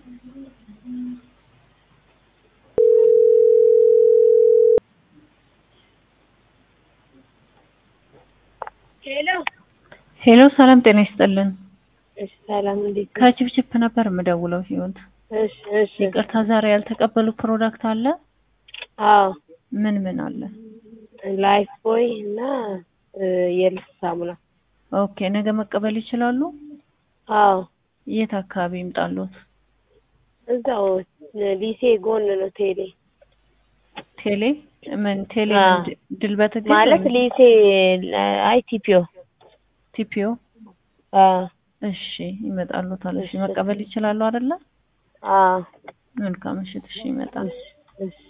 ሄሎ ሰላም ጤና ይስጥልን። እሺ ሰላም እንዴት ነሽ? ከችፕችፕ ነበር የምደውለው ህይወት። እሺ ይቅርታ ዛሬ ያልተቀበሉ ፕሮዳክት አለ? አዎ ምን አለ? ላይፍ ቦይ እና የልብስ ሳሙና። ኦኬ ነገ መቀበል ይችላሉ? አዎ የት አካባቢ ይምጣሉት? እዛው ሊሴ ጎን ነው ቴሌ ቴሌ ድል በትግል ማለት ሊሴ አይቲፒኦ ቲፒኦ አዎ እሺ ይመጣሉታል። እሺ መቀበል ይችላሉ አይደለ? አዎ መልካም እሺ ይመጣል። እሺ